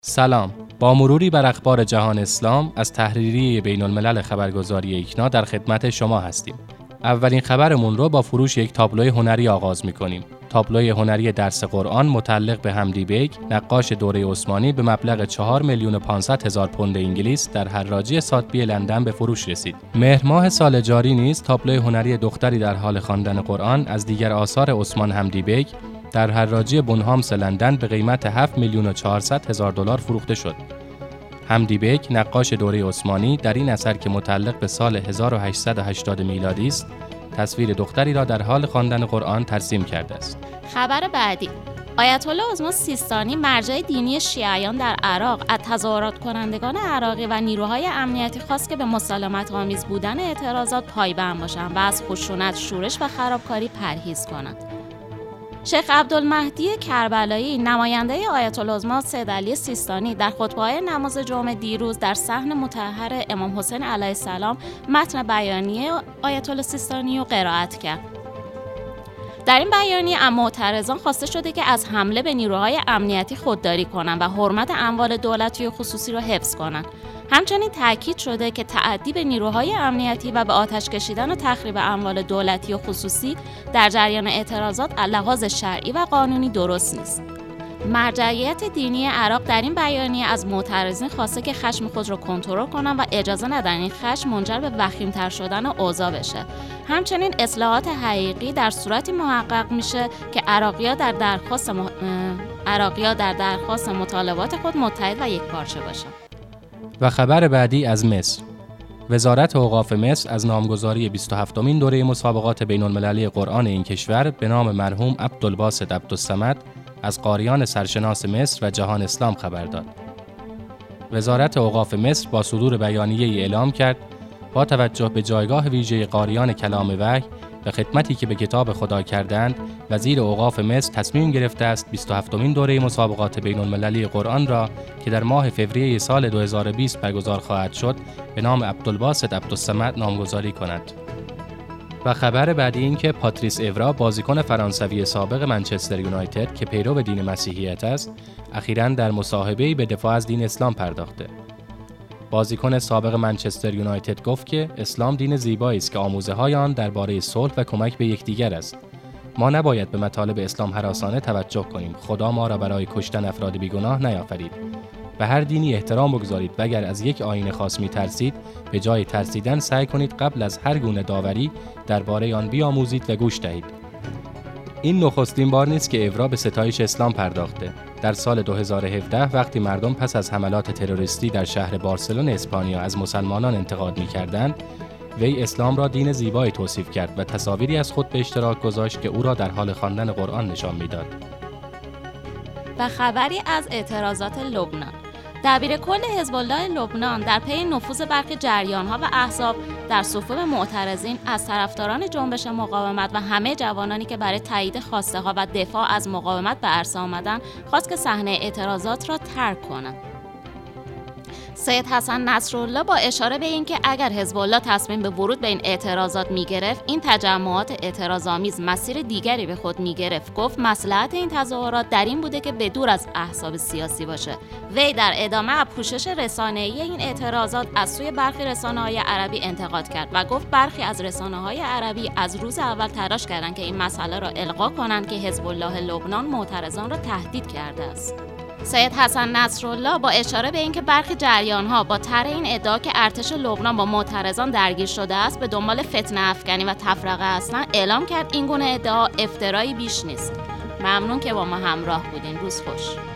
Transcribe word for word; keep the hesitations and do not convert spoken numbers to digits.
سلام، با مروری بر اخبار جهان اسلام از تحریریه بین الملل خبرگزاری ایکنا در خدمت شما هستیم. اولین خبرمون رو با فروش یک تابلوی هنری آغاز می‌کنیم. تابلوی هنری درس قرآن متعلق به حمدی بیگ، نقاش دوره عثمانی به مبلغ چهار میلیون و پانصد هزار پوند انگلیس در حراجی ساتبی لندن به فروش رسید. مهر ماه سال جاری نیز تابلوی هنری دختری در حال خواندن قرآن از دیگر آثار عثمان حمدی بیگ در حراجی بونهامس لندن به قیمت هفت میلیون و چهارصد هزار دلار فروخته شد. حمدی بیگ، نقاش دوره عثمانی، در این اثر که متعلق به سال هزار و هشتصد و هشتاد میلادی است، تصویر دختری را در حال خواندن قرآن ترسیم کرده است. خبر بعدی: آیت الله عظمی سیستانی، مرجع دینی شیعیان در عراق، از تظاهرات کنندگان عراقی و نیروهای امنیتی خواست که به مسالمت آمیز بودن اعتراضات پایبند باشند و از خشونت، شورش و خرابکاری پرهیز کنند. شیخ عبدالمهدی کربلایی، نماینده آیت الله عظمی سید علی سیستانی، در خطبه‌های نماز جمعه دیروز در صحن مطهر امام حسین علیه السلام متن بیانیه آیت الله سیستانی را قرائت کرد. در این بیانیه از معترضان خواسته شده که از حمله به نیروهای امنیتی خودداری کنند و حرمت اموال دولتی و خصوصی را حفظ کنند. همچنین تاکید شده که تعدی به نیروهای امنیتی و به آتش کشیدن و تخریب اموال دولتی و خصوصی در جریان اعتراضات از لحاظ شرعی و قانونی درست نیست. مرجعیت دینی عراق در این بیانیه از معترضین خواسته که خشم خود را کنترل کنند و اجازه ندن این خشم منجر به وخیم‌تر شدن اوضاع بشه. همچنین اصلاحات حقیقی در صورتی محقق میشه که عراقی‌ها در درخواست م... عراقی‌ها در درخواست مطالبات خود متحد و یکپارچه باشند. و خبر بعدی از مصر. وزارت اوقاف مصر از نامگذاری بیست و هفتمین دوره مسابقات بین المللی قرآن این کشور به نام مرحوم عبدالباسط عبدالصمد از قاریان سرشناس مصر و جهان اسلام خبر داد. وزارت اوقاف مصر با صدور بیانیه‌ای اعلام کرد با توجه به جایگاه ویژه قاریان کلام وحی و خدمتی که به کتاب خدا کردند، وزیر اوقاف مصر تصمیم گرفته است بیست و هفتمین دوره مسابقات بین المللی قرآن را که در ماه فوریه سال دو هزار و بیست برگزار خواهد شد به نام عبدالباسط عبدالصمد نامگذاری کند. و خبر بعدی این که پاتریس اورا، بازیکن فرانسوی سابق منچستر یونایتد که پیرو دین مسیحیت است، اخیراً در مصاحبه‌ای به دفاع از دین اسلام پرداخته. بازیکن سابق منچستر یونایتد گفت که اسلام دین زیبایی است که آموزه‌های آن درباره صلح و کمک به یکدیگر است. ما نباید به مطالب اسلام هراسانه توجه کنیم. خدا ما را برای کشتن افراد بیگناه نیافرید. به هر دینی احترام بگذارید و اگر از یک آیین خاص می‌ترسید، به جای ترسیدن سعی کنید قبل از هر گونه داوری درباره آن بیاموزید و گوش دهید. این نخستین بار نیست که اورا به ستایش اسلام پرداخته. در سال دو هزار و هفده وقتی مردم پس از حملات تروریستی در شهر بارسلون اسپانیا از مسلمانان انتقاد می‌کردند، وی اسلام را دین زیبایی توصیف کرد و تصاویری از خود به اشتراک گذاشت که او را در حال خواندن قرآن نشان می‌داد. و خبری از اعتراضات لبنان: دبیر کل حزب الله لبنان در پی نفوذ برخی جریان‌ها و احزاب در صفوف معترضین از طرفداران جنبش مقاومت و همه جوانانی که برای تایید خواسته‌ها و دفاع از مقاومت به عرصه آمدند خواست که صحنه اعتراضات را ترک کنند. سید حسن نصرالله با اشاره به اینکه اگر حزب الله تصمیم به ورود به این اعتراضات می‌گرفت، این تجمعات اعتراض‌آمیز مسیر دیگری به خود می‌گرفت، گفت مصلحت این تظاهرات در این بوده که به دور از احزاب سیاسی باشه. وی در ادامه از پوشش رسانه‌ای این اعتراضات از سوی برخی رسانه‌های عربی انتقاد کرد و گفت برخی از رسانه‌های عربی از روز اول تلاش کردند که این مسئله را القا کنند که حزب الله لبنان معترضان را تهدید کرده است. سید حسن نصرالله با اشاره به اینکه برخی جریان‌ها با طرح این ادعا که ارتش لبنان با معترضان درگیر شده است به دنبال فتنه افکنی و تفرقه هستند، اعلام کرد این گونه ادعا افترایی بیش نیست. ممنون که با ما همراه بودین. روز خوش.